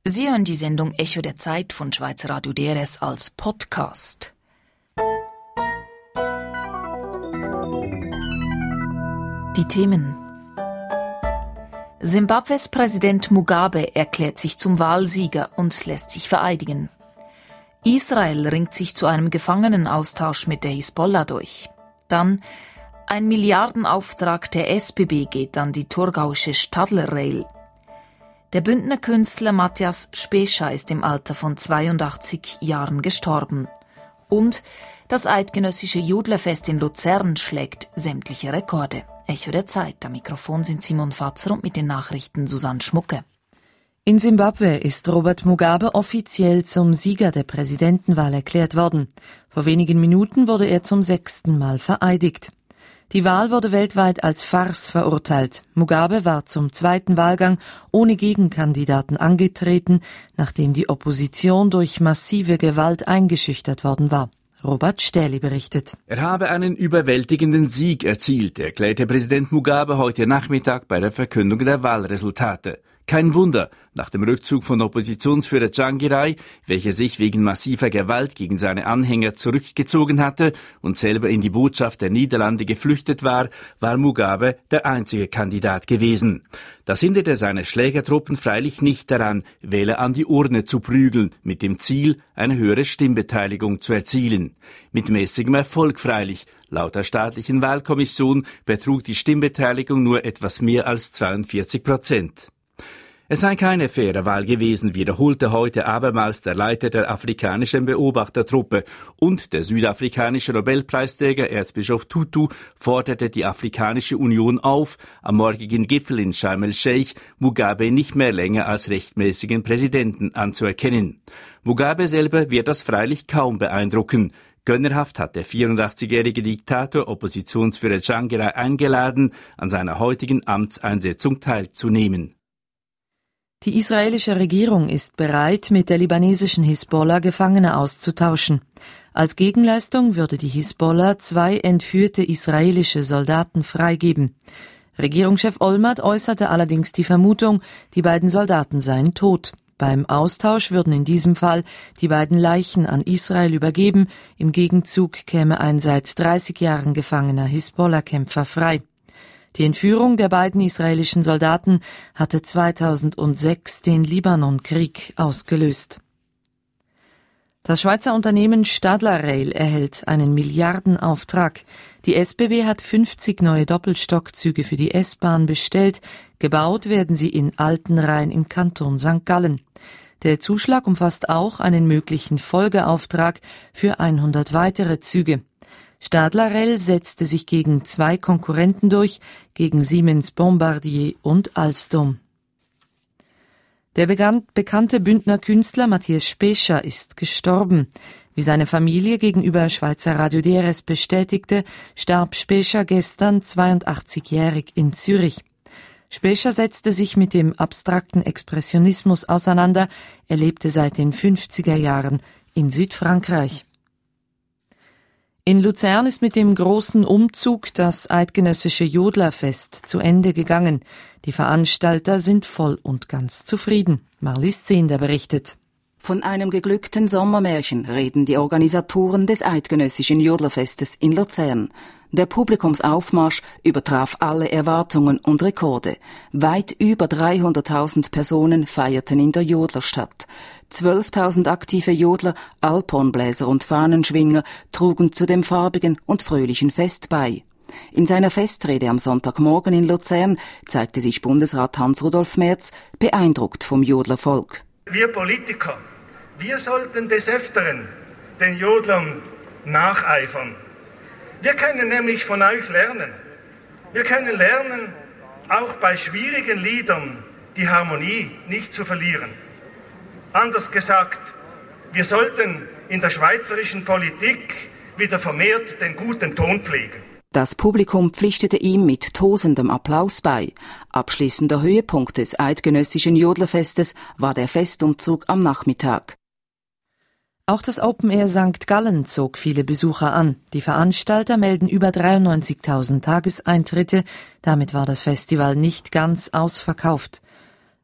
Sie hören die Sendung Echo der Zeit von Schweizer Radio DRS als Podcast. Die Themen: Simbabwes Präsident Mugabe erklärt sich zum Wahlsieger und lässt sich vereidigen. Israel ringt sich zu einem Gefangenenaustausch mit der Hisbollah durch. Dann: Ein Milliardenauftrag der SBB geht an die thurgauische Stadler Rail. Der Bündner Künstler Matthias Spescha ist im Alter von 82 Jahren gestorben. Und das eidgenössische Jodlerfest in Luzern schlägt sämtliche Rekorde. Echo der Zeit. Am Mikrofon sind Simon Fatzer und mit den Nachrichten Susanne Schmucke. In Simbabwe ist Robert Mugabe offiziell zum Sieger der Präsidentenwahl erklärt worden. Vor wenigen Minuten wurde er zum 6. Mal vereidigt. Die Wahl wurde weltweit als Farce verurteilt. Mugabe war zum 2. Wahlgang ohne Gegenkandidaten angetreten, nachdem die Opposition durch massive Gewalt eingeschüchtert worden war. Robert Stähli berichtet. Er habe einen überwältigenden Sieg erzielt, erklärte Präsident Mugabe heute Nachmittag bei der Verkündung der Wahlresultate. Kein Wunder, nach dem Rückzug von Oppositionsführer Tsvangirai, welcher sich wegen massiver Gewalt gegen seine Anhänger zurückgezogen hatte und selber in die Botschaft der Niederlande geflüchtet war, war Mugabe der einzige Kandidat gewesen. Das hinderte seine Schlägertruppen freilich nicht daran, Wähler an die Urne zu prügeln, mit dem Ziel, eine höhere Stimmbeteiligung zu erzielen. Mit mäßigem Erfolg freilich. Laut der staatlichen Wahlkommission betrug die Stimmbeteiligung nur etwas mehr als 42%. Es sei keine faire Wahl gewesen, wiederholte heute abermals der Leiter der afrikanischen Beobachtertruppe, und der südafrikanische Nobelpreisträger Erzbischof Tutu forderte die Afrikanische Union auf, am morgigen Gipfel in Sharm el-Sheikh Mugabe nicht mehr länger als rechtmäßigen Präsidenten anzuerkennen. Mugabe selber wird das freilich kaum beeindrucken. Gönnerhaft hat der 84-jährige Diktator Oppositionsführer Tsvangirai eingeladen, an seiner heutigen Amtseinsetzung teilzunehmen. Die israelische Regierung ist bereit, mit der libanesischen Hisbollah Gefangene auszutauschen. Als Gegenleistung würde die Hisbollah 2 entführte israelische Soldaten freigeben. Regierungschef Olmert äußerte allerdings die Vermutung, die beiden Soldaten seien tot. Beim Austausch würden in diesem Fall die beiden Leichen an Israel übergeben. Im Gegenzug käme ein seit 30 Jahren gefangener Hisbollah-Kämpfer frei. Die Entführung der beiden israelischen Soldaten hatte 2006 den Libanonkrieg ausgelöst. Das Schweizer Unternehmen Stadler Rail erhält einen Milliardenauftrag. Die SBB hat 50 neue Doppelstockzüge für die S-Bahn bestellt. Gebaut werden sie in Altenrhein im Kanton St. Gallen. Der Zuschlag umfasst auch einen möglichen Folgeauftrag für 100 weitere Züge. Stadler Rail setzte sich gegen 2 Konkurrenten durch, gegen Siemens, Bombardier und Alstom. Der bekannte Bündner Künstler Matthias Spescha ist gestorben. Wie seine Familie gegenüber Schweizer Radio DRS bestätigte, starb Spescha gestern 82-jährig in Zürich. Spescha setzte sich mit dem abstrakten Expressionismus auseinander. Er lebte seit den 50er Jahren in Südfrankreich. In Luzern ist mit dem großen Umzug das eidgenössische Jodlerfest zu Ende gegangen. Die Veranstalter sind voll und ganz zufrieden. Marlies Zehnder berichtet. Von einem geglückten Sommermärchen reden die Organisatoren des eidgenössischen Jodlerfestes in Luzern. Der Publikumsaufmarsch übertraf alle Erwartungen und Rekorde. Weit über 300.000 Personen feierten in der Jodlerstadt. 12.000 aktive Jodler, Alphornbläser und Fahnenschwinger trugen zu dem farbigen und fröhlichen Fest bei. In seiner Festrede am Sonntagmorgen in Luzern zeigte sich Bundesrat Hans-Rudolf Merz beeindruckt vom Jodlervolk. Wir Politiker, wir sollten des Öfteren den Jodlern nacheifern. Wir können nämlich von euch lernen. Wir können lernen, auch bei schwierigen Liedern die Harmonie nicht zu verlieren. Anders gesagt, wir sollten in der schweizerischen Politik wieder vermehrt den guten Ton pflegen. Das Publikum pflichtete ihm mit tosendem Applaus bei. Abschließender Höhepunkt des eidgenössischen Jodlerfestes war der Festumzug am Nachmittag. Auch das Open Air St. Gallen zog viele Besucher an. Die Veranstalter melden über 93.000 Tageseintritte. Damit war das Festival nicht ganz ausverkauft.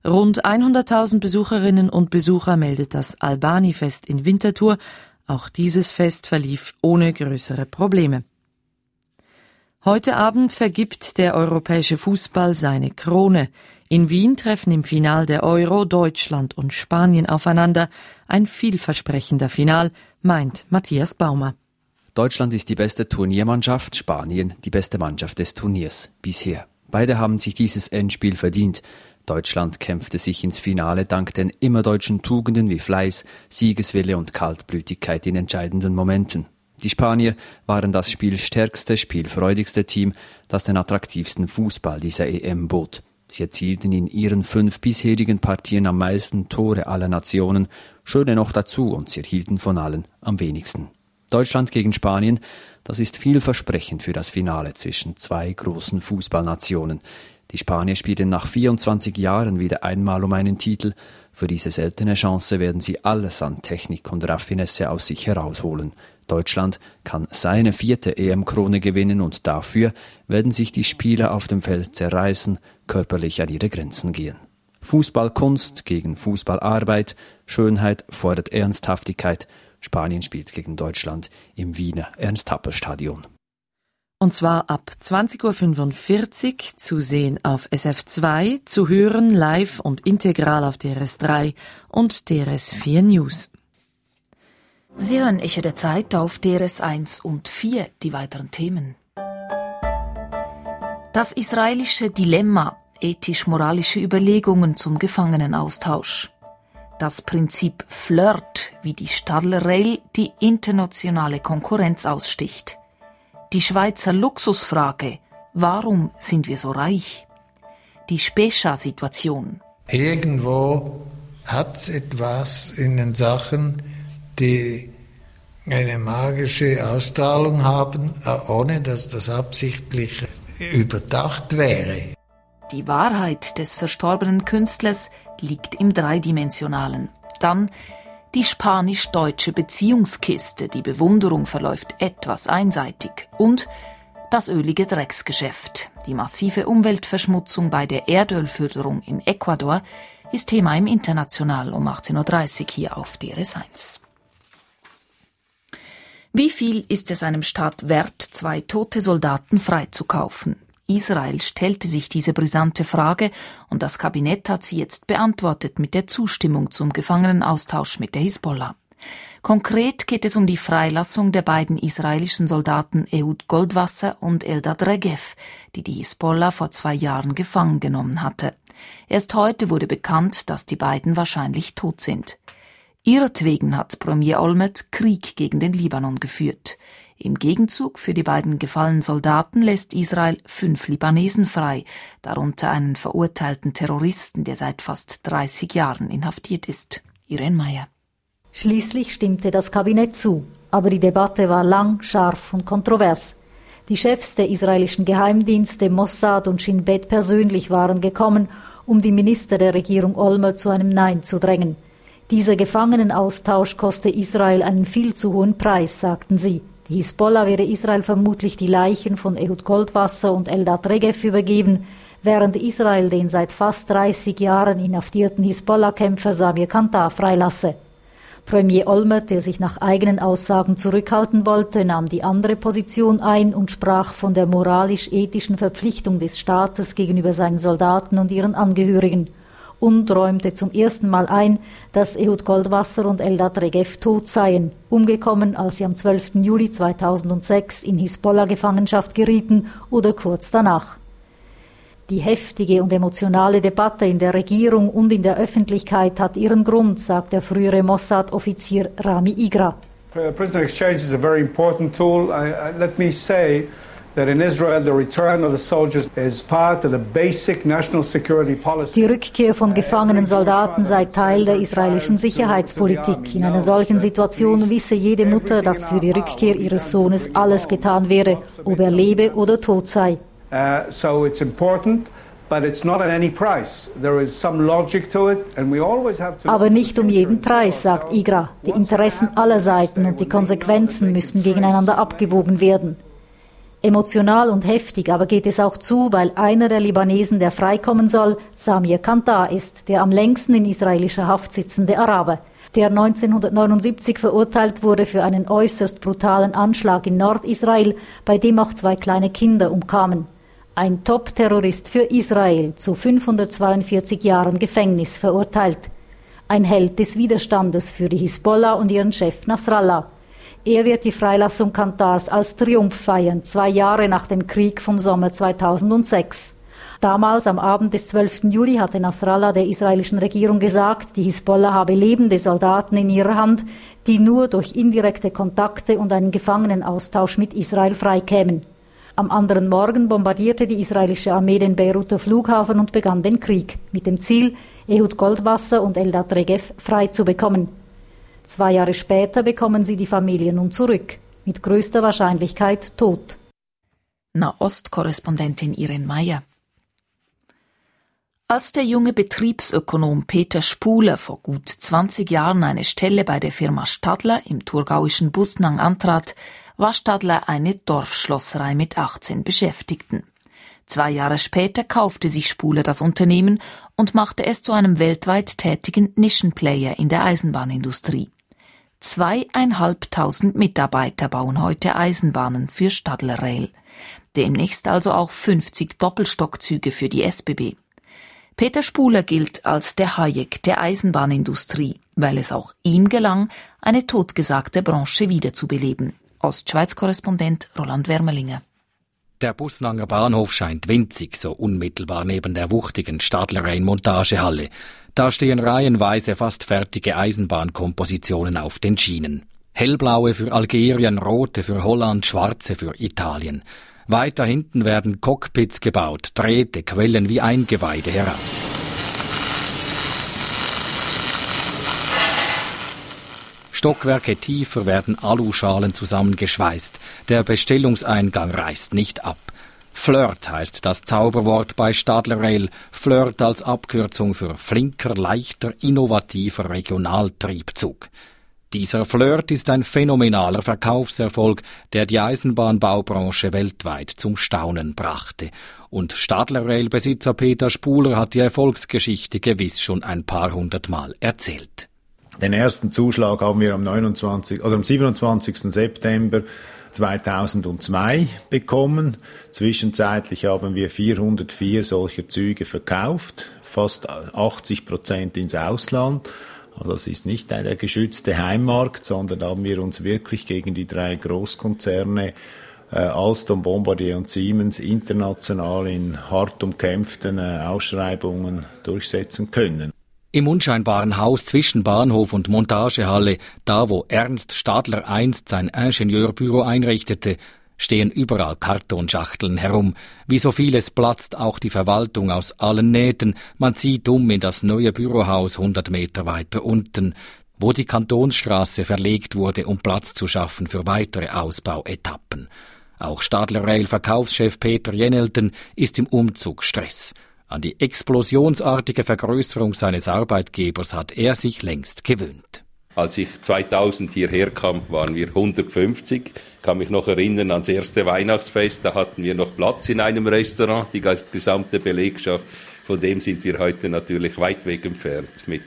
Rund 100.000 Besucherinnen und Besucher meldet das Albani-Fest in Winterthur. Auch dieses Fest verlief ohne größere Probleme. Heute Abend vergibt der europäische Fußball seine Krone. In Wien treffen im Final der Euro Deutschland und Spanien aufeinander. Ein vielversprechender Final, meint Matthias Baumer. Deutschland ist die beste Turniermannschaft, Spanien die beste Mannschaft des Turniers bisher. Beide haben sich dieses Endspiel verdient. Deutschland kämpfte sich ins Finale dank den immer deutschen Tugenden wie Fleiß, Siegeswille und Kaltblütigkeit in entscheidenden Momenten. Die Spanier waren das spielstärkste, spielfreudigste Team, das den attraktivsten Fußball dieser EM bot. Sie erzielten in ihren 5 bisherigen Partien am meisten Tore aller Nationen, Schöne noch dazu, und sie erhielten von allen am wenigsten. Deutschland gegen Spanien, das ist vielversprechend für das Finale zwischen 2 großen Fußballnationen. Die Spanier spielen nach 24 Jahren wieder einmal um einen Titel. Für diese seltene Chance werden sie alles an Technik und Raffinesse aus sich herausholen. Deutschland kann seine 4. EM-Krone gewinnen und dafür werden sich die Spieler auf dem Feld zerreißen, körperlich an ihre Grenzen gehen. Fußballkunst gegen Fußballarbeit, Schönheit fordert Ernsthaftigkeit. Spanien spielt gegen Deutschland im Wiener Ernst-Happel-Stadion. Und zwar ab 20.45 Uhr zu sehen auf SF2, zu hören live und integral auf DRS3 und DRS4 News. Sie hören Echo der Zeit auf DRS1 und 4, die weiteren Themen. Das israelische Dilemma, ethisch-moralische Überlegungen zum Gefangenenaustausch. Das Prinzip Flirt, wie die Stadler Rail die internationale Konkurrenz aussticht. Die Schweizer Luxusfrage, warum sind wir so reich? Die Spescha-Situation. Irgendwo hat es etwas in den Sachen, die eine magische Ausstrahlung haben, ohne dass das absichtlich überdacht wäre. Die Wahrheit des verstorbenen Künstlers liegt im Dreidimensionalen. Dann die spanisch-deutsche Beziehungskiste, die Bewunderung verläuft etwas einseitig. Und das ölige Drecksgeschäft. Die massive Umweltverschmutzung bei der Erdölförderung in Ecuador ist Thema im International um 18.30 Uhr hier auf DRS1. Wie viel ist es einem Staat wert, 2 tote Soldaten freizukaufen? Israel stellte sich diese brisante Frage und das Kabinett hat sie jetzt beantwortet mit der Zustimmung zum Gefangenenaustausch mit der Hisbollah. Konkret geht es um die Freilassung der beiden israelischen Soldaten Ehud Goldwasser und Eldad Regev, die die Hisbollah vor 2 Jahren gefangen genommen hatte. Erst heute wurde bekannt, dass die beiden wahrscheinlich tot sind. Ihretwegen hat Premier Olmert Krieg gegen den Libanon geführt. Im Gegenzug für die beiden gefallenen Soldaten lässt Israel 5 Libanesen frei, darunter einen verurteilten Terroristen, der seit fast 30 Jahren inhaftiert ist. Irene Meyer. Schließlich stimmte das Kabinett zu, aber die Debatte war lang, scharf und kontrovers. Die Chefs der israelischen Geheimdienste Mossad und Shin Bet persönlich waren gekommen, um die Minister der Regierung Olmert zu einem Nein zu drängen. Dieser Gefangenenaustausch koste Israel einen viel zu hohen Preis, sagten sie. Die Hisbollah werde Israel vermutlich die Leichen von Ehud Goldwasser und Eldad Regev übergeben, während Israel den seit fast 30 Jahren inhaftierten Hisbollah-Kämpfer Samir Kantar freilasse. Premier Olmert, der sich nach eigenen Aussagen zurückhalten wollte, nahm die andere Position ein und sprach von der moralisch-ethischen Verpflichtung des Staates gegenüber seinen Soldaten und ihren Angehörigen und räumte zum ersten Mal ein, dass Ehud Goldwasser und Eldad Regev tot seien, umgekommen, als sie am 12. Juli 2006 in Hisbollah-Gefangenschaft gerieten oder kurz danach. Die heftige und emotionale Debatte in der Regierung und in der Öffentlichkeit hat ihren Grund, sagt der frühere Mossad-Offizier Rami Igra. Prisoner exchange is a very important tool. Let me say that in Israel the return of the soldiers is part of the basic national security policy. Die Rückkehr von gefangenen Soldaten sei Teil der israelischen Sicherheitspolitik. In einer solchen Situation wisse jede Mutter, dass für die Rückkehr ihres Sohnes alles getan wäre, ob er lebe oder tot sei. So it's important, but it's not at any price. There is some logic to it, and we always have to. Aber nicht um jeden Preis, sagt Igra. Die Interessen aller Seiten und die Konsequenzen müssen gegeneinander abgewogen werden. Emotional und heftig aber geht es auch zu, weil einer der Libanesen, der freikommen soll, Samir Kantar ist, der am längsten in israelischer Haft sitzende Araber, der 1979 verurteilt wurde für einen äußerst brutalen Anschlag in Nordisrael, bei dem auch 2 kleine Kinder umkamen. Ein Top-Terrorist für Israel, zu 542 Jahren Gefängnis verurteilt. Ein Held des Widerstandes für die Hisbollah und ihren Chef Nasrallah. Er wird die Freilassung Kantars als Triumph feiern, 2 Jahre nach dem Krieg vom Sommer 2006. Damals, am Abend des 12. Juli, hatte Nasrallah der israelischen Regierung gesagt, die Hisbollah habe lebende Soldaten in ihrer Hand, die nur durch indirekte Kontakte und einen Gefangenenaustausch mit Israel freikämen. Am anderen Morgen bombardierte die israelische Armee den Beiruter Flughafen und begann den Krieg, mit dem Ziel, Ehud Goldwasser und Eldad Regev frei zu bekommen. 2 Jahre später bekommen sie die Familie nun zurück, mit größter Wahrscheinlichkeit tot. Nahost-Korrespondentin Irene Meyer. Als der junge Betriebsökonom Peter Spuler vor gut 20 Jahren eine Stelle bei der Firma Stadler im thurgauischen Bussnang antrat, war Stadler eine Dorfschlosserei mit 18 Beschäftigten. 2 Jahre später kaufte sich Spuler das Unternehmen und machte es zu einem weltweit tätigen Nischenplayer in der Eisenbahnindustrie. 2.500 Mitarbeiter bauen heute Eisenbahnen für Stadler Rail. Demnächst also auch 50 Doppelstockzüge für die SBB. Peter Spuler gilt als der Hayek der Eisenbahnindustrie, weil es auch ihm gelang, eine totgesagte Branche wiederzubeleben. Ostschweiz-Korrespondent Roland Wermelinger. Der Bussnanger Bahnhof scheint winzig, so unmittelbar neben der wuchtigen Stadler Montagehalle. Da stehen reihenweise fast fertige Eisenbahnkompositionen auf den Schienen. Hellblaue für Algerien, rote für Holland, schwarze für Italien. Weiter hinten werden Cockpits gebaut, Drähte quellen wie Eingeweide heraus. Stockwerke tiefer werden Aluschalen zusammengeschweißt. Der Bestellungseingang reißt nicht ab. Flirt heißt das Zauberwort bei Stadler Rail. Flirt als Abkürzung für flinker, leichter, innovativer Regionaltriebzug. Dieser Flirt ist ein phänomenaler Verkaufserfolg, der die Eisenbahnbaubranche weltweit zum Staunen brachte. Und Stadler Rail-Besitzer Peter Spuler hat die Erfolgsgeschichte gewiss schon ein paar 100 Mal erzählt. Den ersten Zuschlag haben wir am 27. September 2002 bekommen. Zwischenzeitlich haben wir 404 solcher Züge verkauft, fast 80% ins Ausland. Also das ist nicht der geschützte Heimmarkt, sondern da haben wir uns wirklich gegen die 3 Großkonzerne Alstom, Bombardier und Siemens international in hart umkämpften Ausschreibungen durchsetzen können. Im unscheinbaren Haus zwischen Bahnhof und Montagehalle, da wo Ernst Stadler einst sein Ingenieurbüro einrichtete, stehen überall Kartonschachteln herum. Wie so vieles platzt auch die Verwaltung aus allen Nähten. Man zieht in das neue Bürohaus 100 Meter weiter unten, wo die Kantonsstraße verlegt wurde, um Platz zu schaffen für weitere Ausbauetappen. Auch Stadler Rail Verkaufschef Peter Jenelten ist im Umzugsstress. An die explosionsartige Vergrößerung seines Arbeitgebers hat er sich längst gewöhnt. Als ich 2000 hierher kam, waren wir 150. Ich kann mich noch erinnern ans erste Weihnachtsfest, da hatten wir noch Platz in einem Restaurant, die gesamte Belegschaft. Von dem sind wir heute natürlich weit weg entfernt mit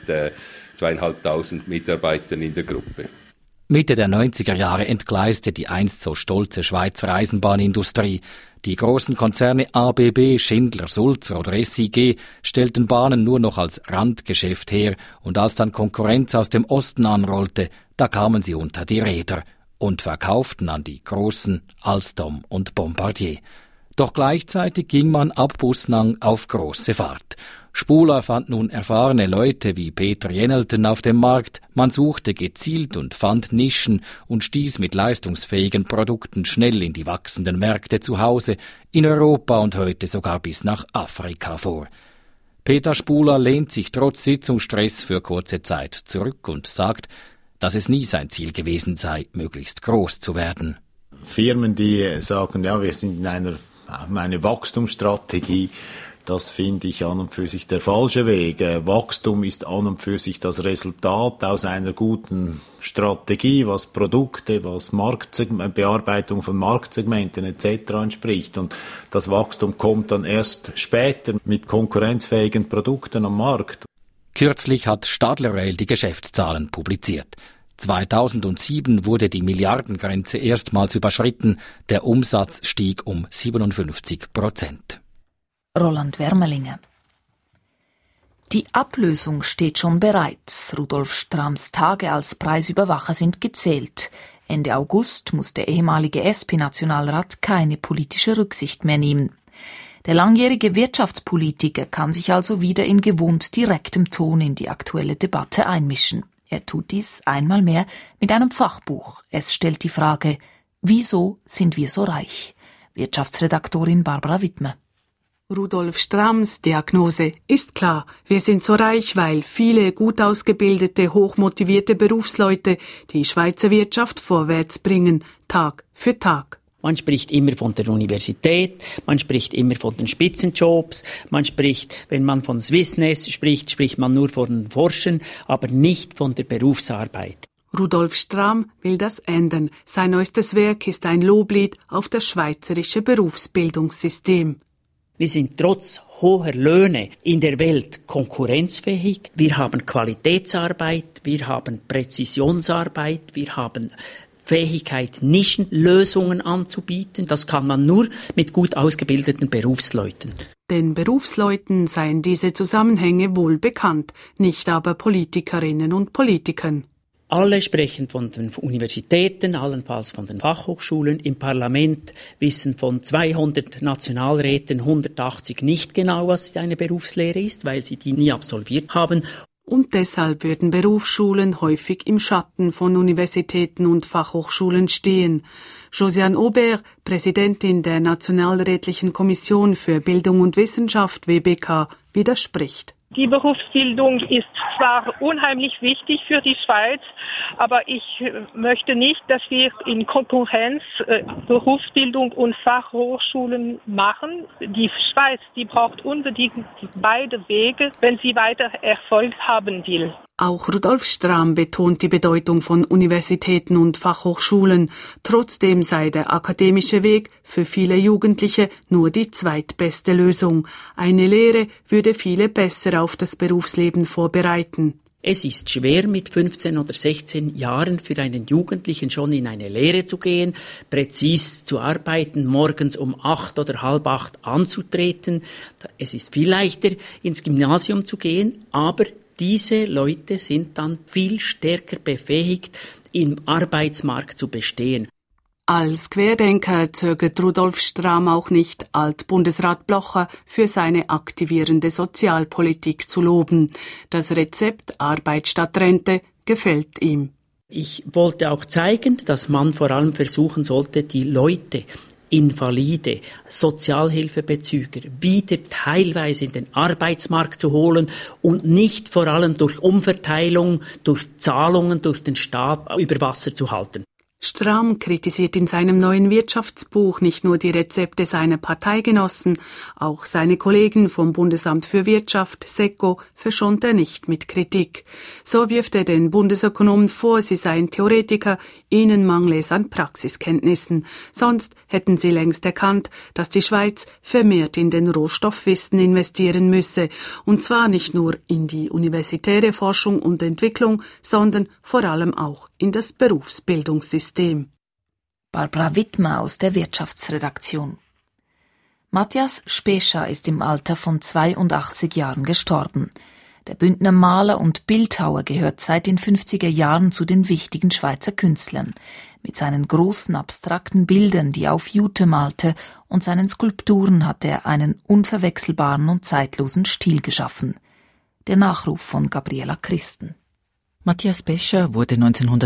2.500 Mitarbeitern in der Gruppe. Mitte der 90er Jahre entgleiste die einst so stolze Schweizer Eisenbahnindustrie. Die großen Konzerne ABB, Schindler, Sulzer oder SIG stellten Bahnen nur noch als Randgeschäft her, und als dann Konkurrenz aus dem Osten anrollte, da kamen sie unter die Räder und verkauften an die großen Alstom und Bombardier. Doch gleichzeitig ging man ab Bussnang auf große Fahrt. Spuler fand nun erfahrene Leute wie Peter Jenelten auf dem Markt, man suchte gezielt und fand Nischen und stieß mit leistungsfähigen Produkten schnell in die wachsenden Märkte zu Hause, in Europa und heute sogar bis nach Afrika vor. Peter Spuler lehnt sich trotz Sitzungsstress für kurze Zeit zurück und sagt, dass es nie sein Ziel gewesen sei, möglichst groß zu werden. Firmen, die sagen, ja, wir sind in eine Wachstumsstrategie, Das finde ich an und für sich der falsche Weg. Wachstum ist an und für sich das Resultat aus einer guten Strategie, was Produkte, was Bearbeitung von Marktsegmenten etc. entspricht. Und das Wachstum kommt dann erst später mit konkurrenzfähigen Produkten am Markt. Kürzlich hat Stadler Rail die Geschäftszahlen publiziert. 2007 wurde die Milliardengrenze erstmals überschritten. Der Umsatz stieg um 57%. Roland Wermelinge. Die Ablösung steht schon bereit. Rudolf Strams Tage als Preisüberwacher sind gezählt. Ende August muss der ehemalige SP-Nationalrat keine politische Rücksicht mehr nehmen. Der langjährige Wirtschaftspolitiker kann sich also wieder in gewohnt direktem Ton in die aktuelle Debatte einmischen. Er tut dies einmal mehr mit einem Fachbuch. Es stellt die Frage: Wieso sind wir so reich? Wirtschaftsredaktorin Barbara Wittmer. Rudolf Strams Diagnose ist klar. Wir sind so reich, weil viele gut ausgebildete, hochmotivierte Berufsleute die Schweizer Wirtschaft vorwärts bringen, Tag für Tag. Man spricht immer von der Universität, man spricht immer von den Spitzenjobs, man spricht, wenn man von Swissness spricht, spricht man nur von Forschern, aber nicht von der Berufsarbeit. Rudolf Stram will das ändern. Sein neuestes Werk ist ein Loblied auf das schweizerische Berufsbildungssystem. Wir sind trotz hoher Löhne in der Welt konkurrenzfähig. Wir haben Qualitätsarbeit, wir haben Präzisionsarbeit, wir haben Fähigkeit, Nischenlösungen anzubieten. Das kann man nur mit gut ausgebildeten Berufsleuten. Den Berufsleuten seien diese Zusammenhänge wohl bekannt, nicht aber Politikerinnen und Politikern. Alle sprechen von den Universitäten, allenfalls von den Fachhochschulen. Im Parlament wissen von 200 Nationalräten 180 nicht genau, was eine Berufslehre ist, weil sie die nie absolviert haben. Und deshalb würden Berufsschulen häufig im Schatten von Universitäten und Fachhochschulen stehen. Josiane Aubert, Präsidentin der Nationalrätlichen Kommission für Bildung und Wissenschaft WBK, widerspricht. Die Berufsbildung ist zwar unheimlich wichtig für die Schweiz, aber ich möchte nicht, dass wir in Konkurrenz Berufsbildung und Fachhochschulen machen. Die Schweiz, die braucht unbedingt beide Wege, wenn sie weiter Erfolg haben will. Auch Rudolf Stram betont die Bedeutung von Universitäten und Fachhochschulen. Trotzdem sei der akademische Weg für viele Jugendliche nur die zweitbeste Lösung. Eine Lehre würde viele besser auf das Berufsleben vorbereiten. Es ist schwer, mit 15 oder 16 Jahren für einen Jugendlichen schon in eine Lehre zu gehen, präzis zu arbeiten, morgens um 8 oder halb 8 anzutreten. Es ist viel leichter, ins Gymnasium zu gehen, aber diese Leute sind dann viel stärker befähigt, im Arbeitsmarkt zu bestehen. Als Querdenker zögert Rudolf Stram auch nicht, Alt-Bundesrat Blocher für seine aktivierende Sozialpolitik zu loben. Das Rezept Arbeit statt Rente gefällt ihm. Ich wollte auch zeigen, dass man vor allem versuchen sollte, die Leute, Invalide, Sozialhilfebezüger wieder teilweise in den Arbeitsmarkt zu holen und nicht vor allem durch Umverteilung, durch Zahlungen, durch den Staat über Wasser zu halten. Stram kritisiert in seinem neuen Wirtschaftsbuch nicht nur die Rezepte seiner Parteigenossen, auch seine Kollegen vom Bundesamt für Wirtschaft, SECO, verschont er nicht mit Kritik. So wirft er den Bundesökonomen vor, sie seien Theoretiker, ihnen mangle es an Praxiskenntnissen. Sonst hätten sie längst erkannt, dass die Schweiz vermehrt in den Rohstoffwissen investieren müsse, und zwar nicht nur in die universitäre Forschung und Entwicklung, sondern vor allem auch in das Berufsbildungssystem. Barbara Wittmer aus der Wirtschaftsredaktion. Matthias Spescha ist im Alter von 82 Jahren gestorben. Der Bündner Maler und Bildhauer gehört seit den 50er Jahren zu den wichtigen Schweizer Künstlern. Mit seinen großen abstrakten Bildern, die er auf Jute malte, und seinen Skulpturen hat er einen unverwechselbaren und zeitlosen Stil geschaffen. Der Nachruf von Gabriela Christen. Matthias Spescha wurde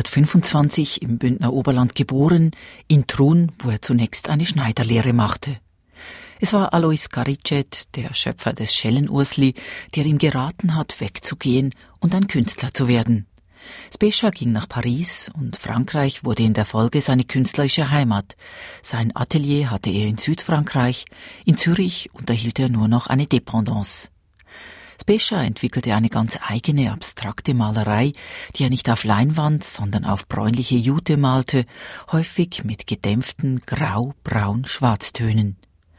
1925 im Bündner Oberland geboren, in Trun, wo er zunächst eine Schneiderlehre machte. Es war Alois Garicet, der Schöpfer des Schellenursli, der ihm geraten hat, wegzugehen und ein Künstler zu werden. Specha ging nach Paris und Frankreich wurde in der Folge seine künstlerische Heimat. Sein Atelier hatte er in Südfrankreich, in Zürich unterhielt er nur noch eine Dependance. Specha entwickelte eine ganz eigene abstrakte Malerei, die er nicht auf Leinwand, sondern auf bräunliche Jute malte, häufig mit gedämpften Grau-, Braun-, Schwarztönen.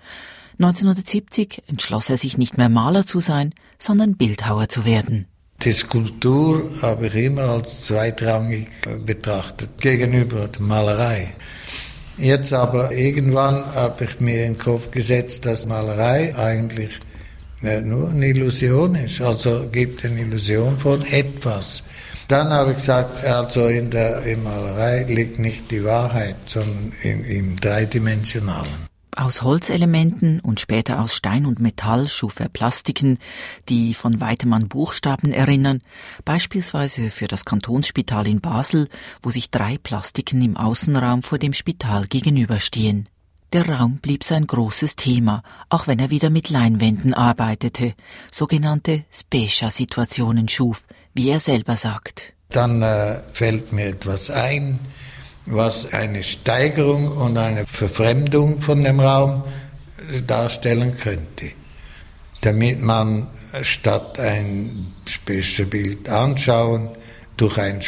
1970 entschloss er sich nicht mehr Maler zu sein, sondern Bildhauer zu werden. Die Skulptur habe ich immer als zweitrangig betrachtet, gegenüber der Malerei. Jetzt aber irgendwann habe ich mir in den Kopf gesetzt, dass Malerei eigentlich nur eine Illusion ist, also gibt eine Illusion von etwas. Dann habe ich gesagt, also in Malerei liegt nicht die Wahrheit, sondern im Dreidimensionalen. Aus Holzelementen und später aus Stein und Metall schuf er Plastiken, die von weitem an Buchstaben erinnern, beispielsweise für das Kantonsspital in Basel, wo sich 3 Plastiken im Außenraum vor dem Spital gegenüberstehen. Der Raum blieb sein großes Thema, auch wenn er wieder mit Leinwänden arbeitete, sogenannte Specha-Situationen schuf, wie er selber sagt. Dann fällt mir etwas ein, was eine Steigerung und eine Verfremdung von dem Raum darstellen könnte. Damit man statt ein Specha-Bild anschauen, durch ein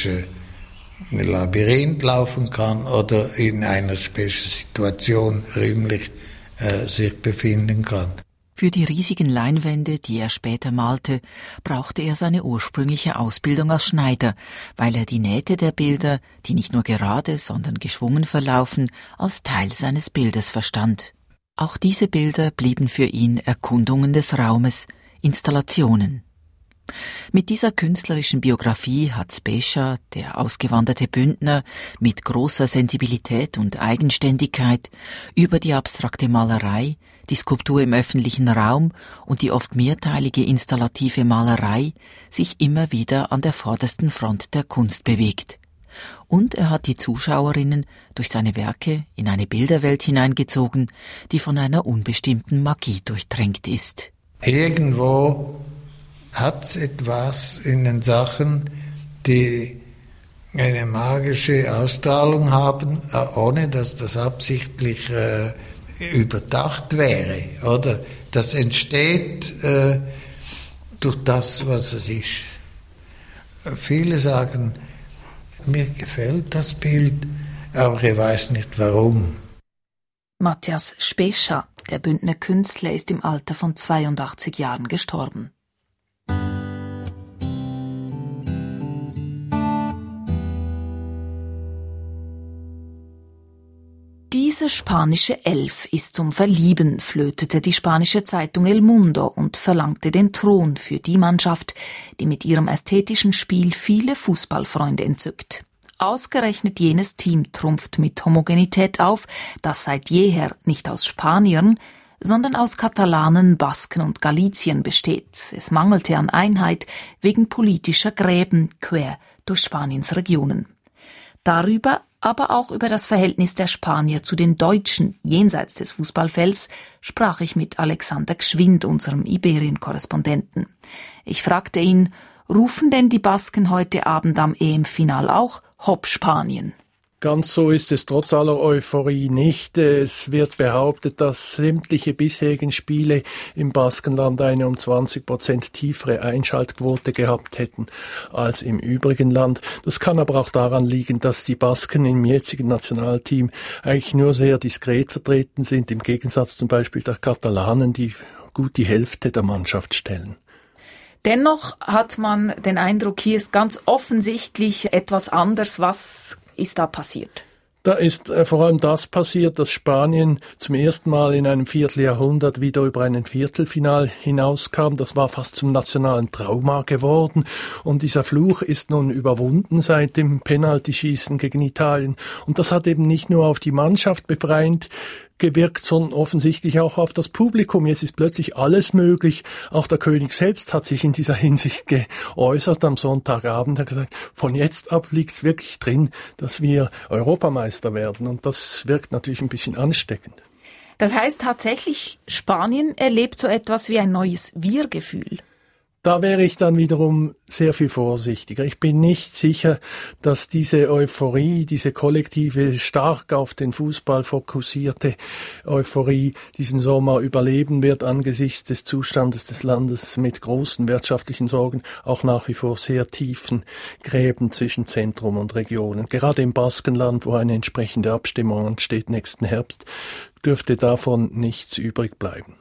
Specha-Labyrinth laufen kann oder in einer Specha-Situation räumlich sich befinden kann. Für die riesigen Leinwände, die er später malte, brauchte er seine ursprüngliche Ausbildung als Schneider, weil er die Nähte der Bilder, die nicht nur gerade, sondern geschwungen verlaufen, als Teil seines Bildes verstand. Auch diese Bilder blieben für ihn Erkundungen des Raumes, Installationen. Mit dieser künstlerischen Biografie hat Specha, der ausgewanderte Bündner, mit großer Sensibilität und Eigenständigkeit über die abstrakte Malerei, die Skulptur im öffentlichen Raum und die oft mehrteilige installative Malerei sich immer wieder an der vordersten Front der Kunst bewegt. Und er hat die Zuschauerinnen durch seine Werke in eine Bilderwelt hineingezogen, die von einer unbestimmten Magie durchtränkt ist. Irgendwo hat es etwas in den Sachen, die eine magische Ausstrahlung haben, ohne dass das absichtlich überdacht wäre, oder? Das entsteht durch das, was es ist. Viele sagen, mir gefällt das Bild, aber ich weiß nicht warum. Matthias Specha, der Bündner Künstler, ist im Alter von 82 Jahren gestorben. Diese spanische Elf ist zum Verlieben, flötete die spanische Zeitung El Mundo und verlangte den Thron für die Mannschaft, die mit ihrem ästhetischen Spiel viele Fußballfreunde entzückt. Ausgerechnet jenes Team trumpft mit Homogenität auf, das seit jeher nicht aus Spaniern, sondern aus Katalanen, Basken und Galizien besteht. Es mangelte an Einheit wegen politischer Gräben quer durch Spaniens Regionen. Darüber, aber auch über das Verhältnis der Spanier zu den Deutschen jenseits des Fußballfelds sprach ich mit Alexander Gschwind, unserem Iberien-Korrespondenten. Ich fragte ihn, rufen denn die Basken heute Abend am EM-Final auch Hopp Spanien? Ganz so ist es trotz aller Euphorie nicht. Es wird behauptet, dass sämtliche bisherigen Spiele im Baskenland eine um 20% tiefere Einschaltquote gehabt hätten als im übrigen Land. Das kann aber auch daran liegen, dass die Basken im jetzigen Nationalteam eigentlich nur sehr diskret vertreten sind, im Gegensatz zum Beispiel der Katalanen, die gut die Hälfte der Mannschaft stellen. Dennoch hat man den Eindruck, hier ist ganz offensichtlich etwas anders. Was ist da passiert? Da ist vor allem das passiert, dass Spanien zum ersten Mal in einem Vierteljahrhundert wieder über einen Viertelfinal hinauskam. Das war fast zum nationalen Trauma geworden. Und dieser Fluch ist nun überwunden seit dem Penaltyschießen gegen Italien. Und das hat eben nicht nur auf die Mannschaft befreiend gewirkt, sondern offensichtlich auch auf das Publikum. Jetzt ist plötzlich alles möglich. Auch der König selbst hat sich in dieser Hinsicht geäußert am Sonntagabend. Er hat gesagt, von jetzt ab liegt es wirklich drin, dass wir Europameister werden. Und das wirkt natürlich ein bisschen ansteckend. Das heißt tatsächlich, Spanien erlebt so etwas wie ein neues Wir-Gefühl. Da wäre ich dann wiederum sehr viel vorsichtiger. Ich bin nicht sicher, dass diese Euphorie, diese kollektive, stark auf den Fußball fokussierte Euphorie diesen Sommer überleben wird angesichts des Zustandes des Landes mit großen wirtschaftlichen Sorgen, auch nach wie vor sehr tiefen Gräben zwischen Zentrum und Regionen. Gerade im Baskenland, wo eine entsprechende Abstimmung ansteht nächsten Herbst, dürfte davon nichts übrig bleiben.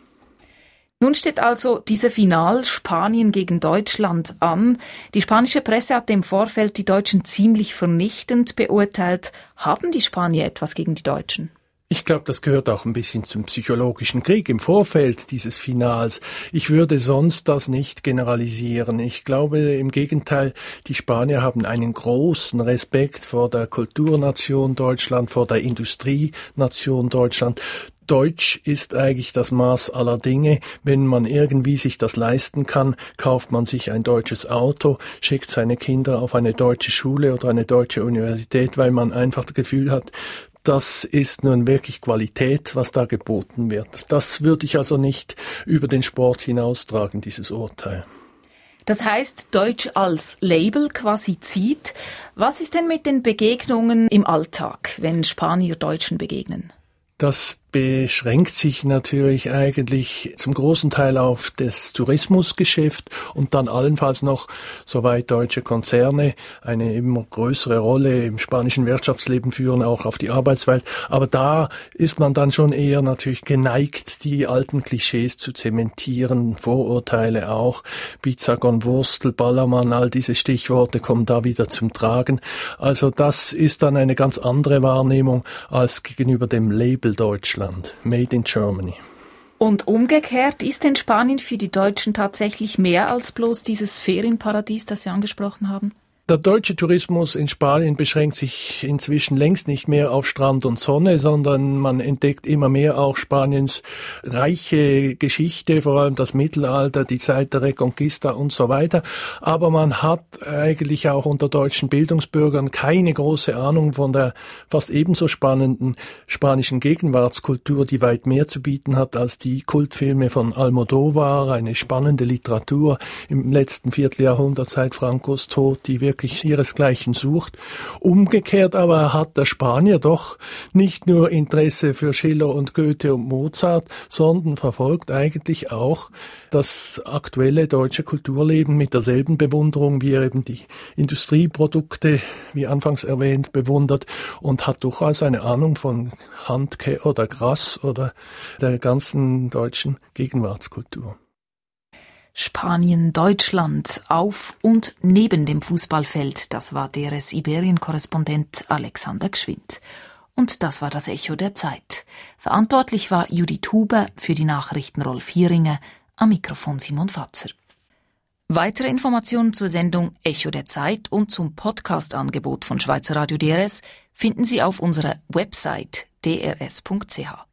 Nun steht also diese Final Spanien gegen Deutschland an. Die spanische Presse hat im Vorfeld die Deutschen ziemlich vernichtend beurteilt. Haben die Spanier etwas gegen die Deutschen? Ich glaube, das gehört auch ein bisschen zum psychologischen Krieg im Vorfeld dieses Finals. Ich würde sonst das nicht generalisieren. Ich glaube im Gegenteil, die Spanier haben einen großen Respekt vor der Kulturnation Deutschland, vor der Industrienation Deutschland. Deutsch ist eigentlich das Maß aller Dinge. Wenn man irgendwie sich das leisten kann, kauft man sich ein deutsches Auto, schickt seine Kinder auf eine deutsche Schule oder eine deutsche Universität, weil man einfach das Gefühl hat, das ist nun wirklich Qualität, was da geboten wird. Das würde ich also nicht über den Sport hinaustragen, dieses Urteil. Das heißt, Deutsch als Label quasi zieht. Was ist denn mit den Begegnungen im Alltag, wenn Spanier Deutschen begegnen? Das beschränkt sich natürlich eigentlich zum großen Teil auf das Tourismusgeschäft und dann allenfalls noch, soweit deutsche Konzerne eine immer größere Rolle im spanischen Wirtschaftsleben führen, auch auf die Arbeitswelt. Aber da ist man dann schon eher natürlich geneigt, die alten Klischees zu zementieren, Vorurteile auch. Pizza con Wurstel, Ballermann, all diese Stichworte kommen da wieder zum Tragen. Also das ist dann eine ganz andere Wahrnehmung als gegenüber dem Label Deutschland. Made in Germany. Und umgekehrt, ist denn Spanien für die Deutschen tatsächlich mehr als bloß dieses Ferienparadies, das Sie angesprochen haben? Der deutsche Tourismus in Spanien beschränkt sich inzwischen längst nicht mehr auf Strand und Sonne, sondern man entdeckt immer mehr auch Spaniens reiche Geschichte, vor allem das Mittelalter, die Zeit der Reconquista und so weiter. Aber man hat eigentlich auch unter deutschen Bildungsbürgern keine große Ahnung von der fast ebenso spannenden spanischen Gegenwartskultur, die weit mehr zu bieten hat als die Kultfilme von Almodóvar, eine spannende Literatur im letzten Vierteljahrhundert seit Francos Tod, die wirklich ihresgleichen sucht. Umgekehrt aber hat der Spanier doch nicht nur Interesse für Schiller und Goethe und Mozart, sondern verfolgt eigentlich auch das aktuelle deutsche Kulturleben mit derselben Bewunderung, wie er eben die Industrieprodukte, wie anfangs erwähnt, bewundert und hat durchaus eine Ahnung von Handke oder Grass oder der ganzen deutschen Gegenwartskultur. Spanien, Deutschland, auf und neben dem Fußballfeld, das war DRS Iberien-Korrespondent Alexander Gschwind. Und das war das Echo der Zeit. Verantwortlich war Judith Huber, für die Nachrichten Rolf Hieringer, am Mikrofon Simon Fatzer. Weitere Informationen zur Sendung Echo der Zeit und zum Podcast-Angebot von Schweizer Radio DRS finden Sie auf unserer Website drs.ch.